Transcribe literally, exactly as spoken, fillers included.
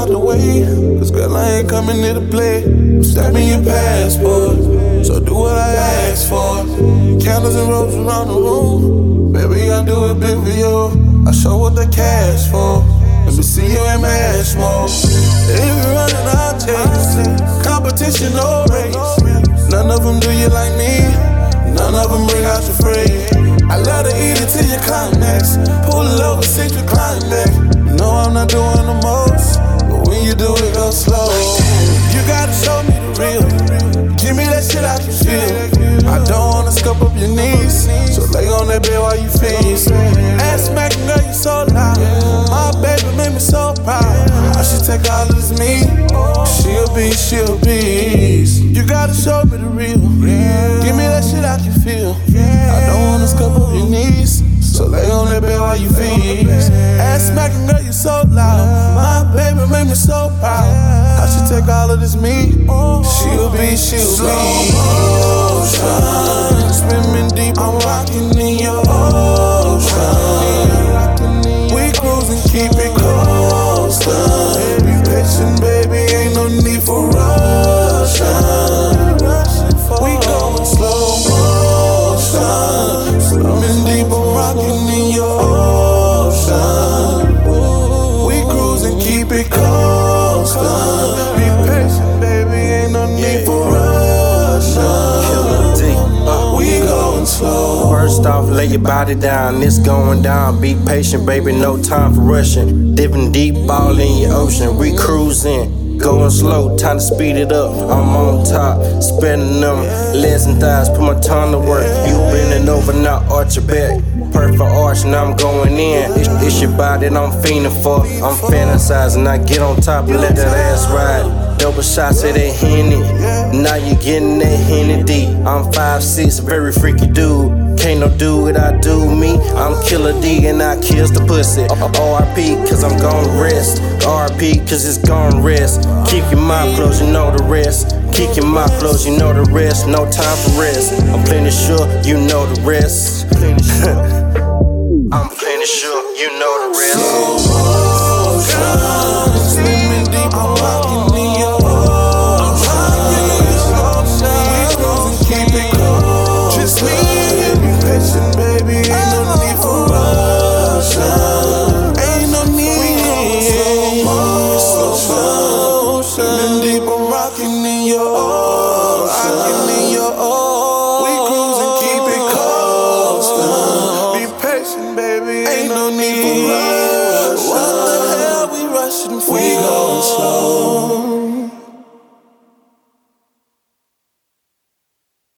out the way, cause girl, I ain't coming here to play. Stab me your passport, so do what I ask for. Candles and ropes around the room, baby, I do it big for you. I show what the cash for, let me see you in match mode. If you running out chase, competition no race. None of them do you like me, none of them bring out your phrase. I love to eat it till you climax, pull it over, sit you climb back. You know I'm not doing the most, but when you do it, go slow. You gotta show me the real, give me that shit I can feel. I don't wanna scuff up your knees, so lay on that bed while you feast. Ass smacking, girl, you so loud. My baby made me so proud. I should take all of this me. She'll be, she'll be. You gotta show me the real, give me that shit I can feel. I don't wanna scuff up your knees, so lay on that bed while you feast. Ass smacking, girl, you so loud. My baby made me so proud. I should take all of this me. She'll be, she'll be. Slow motion, swimming deep, I'm rocking in your ocean. We cruising, keep it coastin'. Be patient, baby, ain't no need for rushing. We going slow motion, swimming deep, I'm rocking in your ocean. We cruising, keep it coastin'. Be patient, baby, ain't no need for rushing. We going slow. First off, lay your body down, it's going down. Be patient, baby, no time for rushing. Dipping deep, ball in your ocean. We cruising, going slow, time to speed it up. I'm on top, spinning them legs and thighs, put my tongue to work. You bending over, now arch your back. Perfect arch, now I'm going in. It's, it's your body that I'm fiending for. I'm fantasizing, I get on top and let that ass ride. Double shots of that Henny, now you getting that Henny D. I'm five six, very freaky dude. Can't no do what I do me. I'm Killer D and I kills the pussy. R I P cause I'm gon' rest. R I P cause it's gon' rest. Keep your mouth closed, you know the rest. Keep your mouth closed, you know the rest. No time for rest. I'm plenty sure you know the rest. I'm plenty sure you know the rest. Slow motion, swimming deep, I'm rocking in your ocean. We cruising, keep it cold. Just me, be patient, baby, ain't no need for rushing. Ain't no need. Slow motion, swimming deep, I'm rocking in your ocean. In your ocean. We cruising, keep it cold. Be patient, baby, ain't no need for rushing. What the hell we rushing for? We go